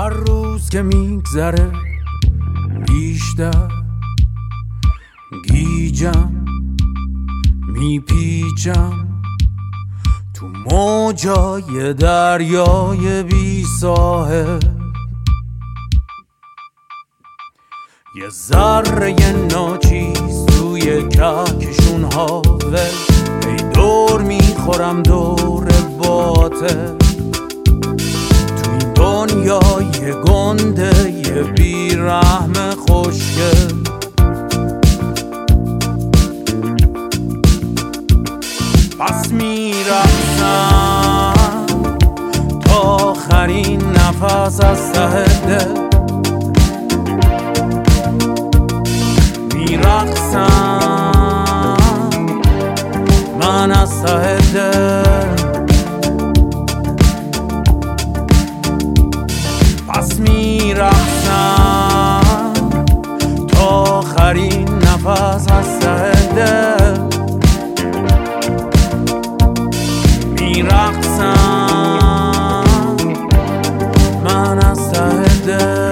هر روز که میگذره بیشتر گیجم، میپیچم تو موجای دریای بی ساحل. یه ذره ناچیز توی کهکشون هاول، ای دور میخورم دور باطل تو این دنیای گنده یه بیرحم خوشگل. پس میرقصم تا آخرین نفس از ته دل، میرقصم من از ته دل. پس میرقصم تا آخرین نفس از ته دل، میرقصم من از ته دل.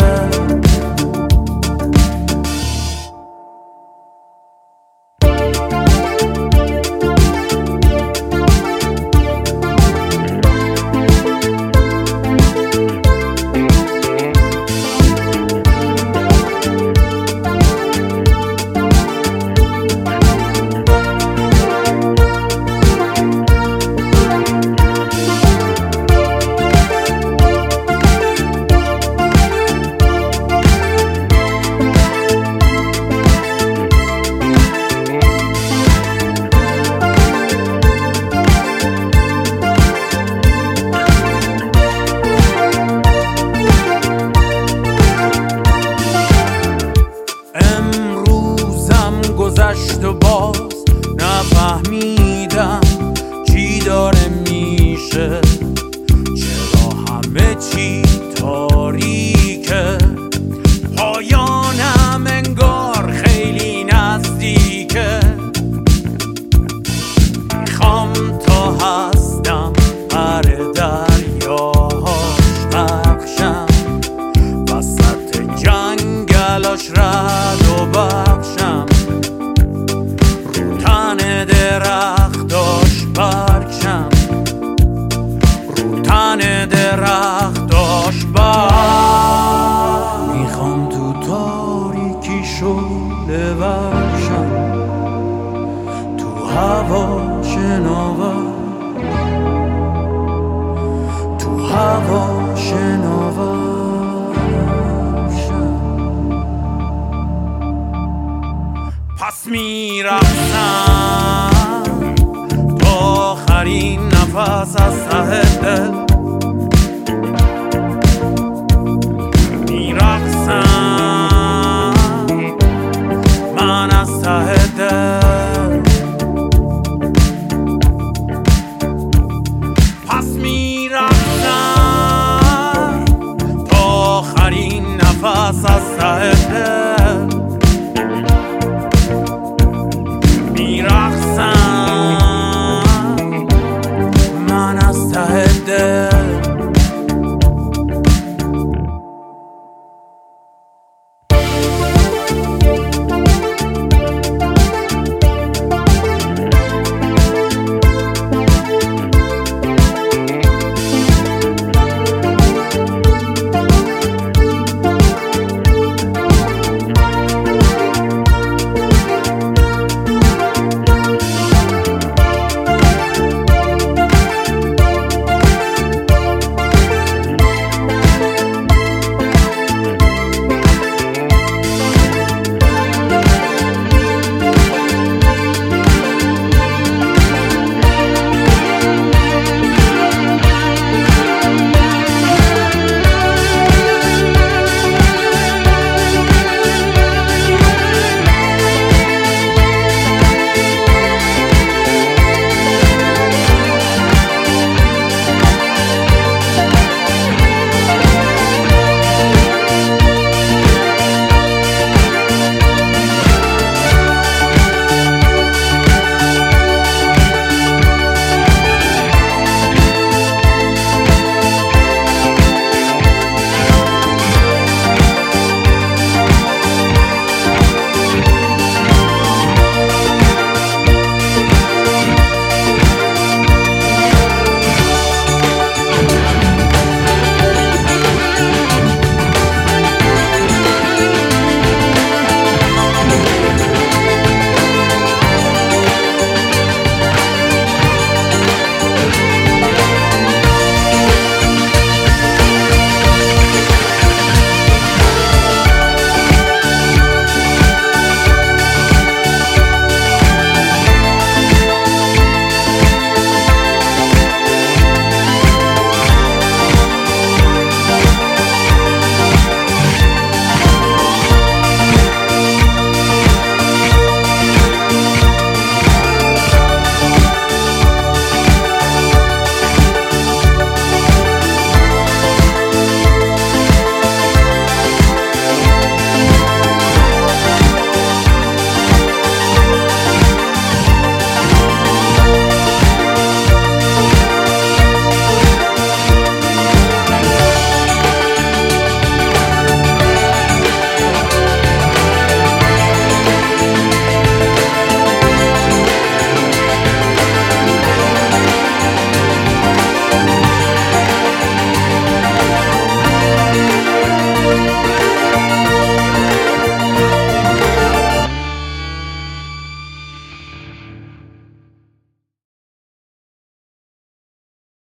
گذشت و باز نفهمیدم چی داره میشه، چرا همه چی تاریکه، پایانم انگار خیلی نزدیکه. میخوام تا هستم پر دریاهاش بخشم، وسط جنگلاش رد و بخشم، درختاش برکشم، رو تن درختاش برکشم. میخوام تو تاریکی شعله ورشم، تو هوا شناور، تو هوا شناورشم. پس میرقصم تا آخرین نفس از ته دل،